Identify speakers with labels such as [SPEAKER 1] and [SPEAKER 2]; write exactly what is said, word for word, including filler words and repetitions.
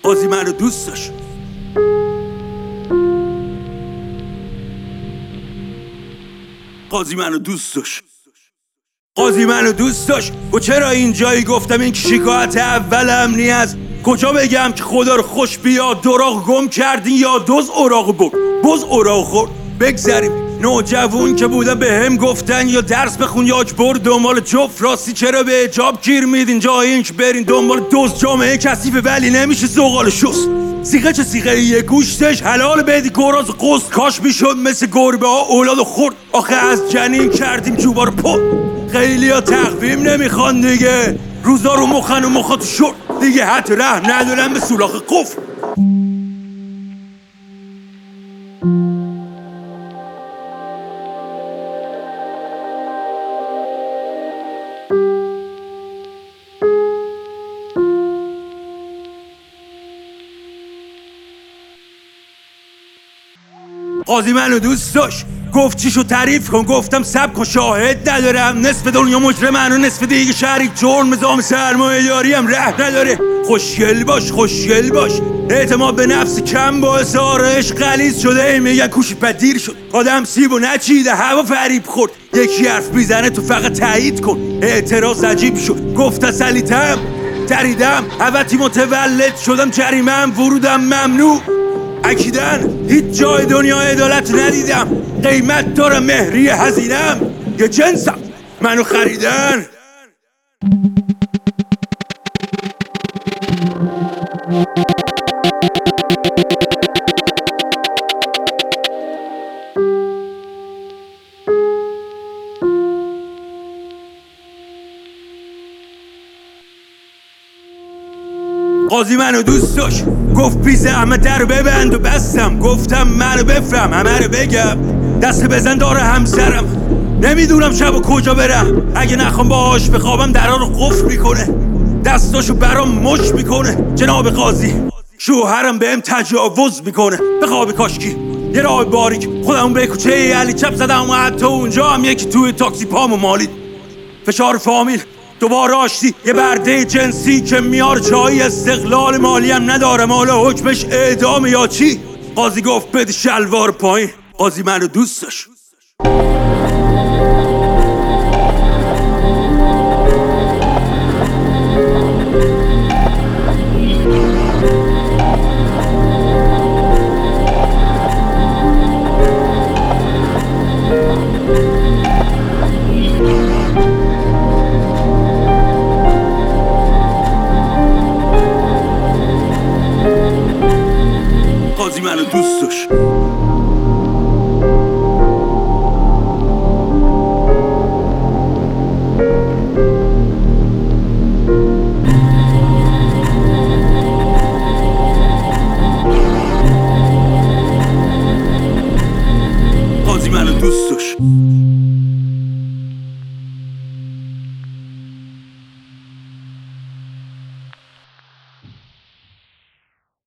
[SPEAKER 1] قاضی منو دوست داشت. قاضی منو دوست داشت. قاضی منو دوست داشت. و چرا اینجایی گفتم این شکایت اولم نیست. کجا بگم که خدا رو خوش بیاد دراغ گم کردین یا دوز اوراق برد بز اوراق خورد. بگذریم نوجوون که بودن به هم گفتن یا درس بخون یا اجبر دنبال جفت راستی چرا به اجاب گیر میدین جای این که برین دنبال دوز. جامعه کثیفه ولی نمیشه زغال شست. سیغه چه سیغه یه گوشتش حلال بدی گراز قصد کاش میشد مثل گربه ها اولاد خورد. آخه از جنین کردیم جوبا رو پد. خیلی ها تقویم نمیخوان دیگه روزا رو مخن و مخا تو شد دیگه حتی رحم ندارن به سولاخ قفل. قاضی منو دوست داشت. گفت چیشو تعریف کن گفتم سب کن شاهد ندارم. نصف دنیا مجرمن و نصف دیگه شریک جرم نظام سرمایه داری هم ره نداره. خوشگل باش خوشگل باش. اعتماد به نفس کم باعث آرایش غلیظ شده. ای میگن کوشی پدیر شد آدم سیب و نچیده هوا فریب خورد. یکی حرف میزنه تو فقط تایید کن. اعتراض عجیب شد گفت تسلیتم تریدم حوتی متولد شدم جریمم ورودم ممنوع. اکیدن هیچ جای دنیا عدالت ندیدم. قیمت دارم مهری هزینم یه جنسم منو خریدن. قاضی منو دوست داشت. گفت بی زحمت در ببند و بستم. گفتم منو بفهم همه رو بگم. دست بزن داره همسرم. نمیدونم شب و کجا برم. اگه نخوام باهاش بخوابم درها رو قفل میکنه. دستاشو برام مش میکنه. جناب قاضی شوهرم بهم تجاوز میکنه. به خواب کاشکی یه راه باریک خودمون به کوچه علی چپ زدم و حتی اونجا هم یکی توی تاکسی پامو مالید. فشار فامیل دوباره آشتی یه برده جنسی که میار جایی استقلال مالی هم ندارم. حالا حکمش اعدام یا چی؟ قاضی گفت بده شلوار پایین. قاضی منو دوست داشت. قاضی منو دوست داشت. قاضی منو دوست داشت.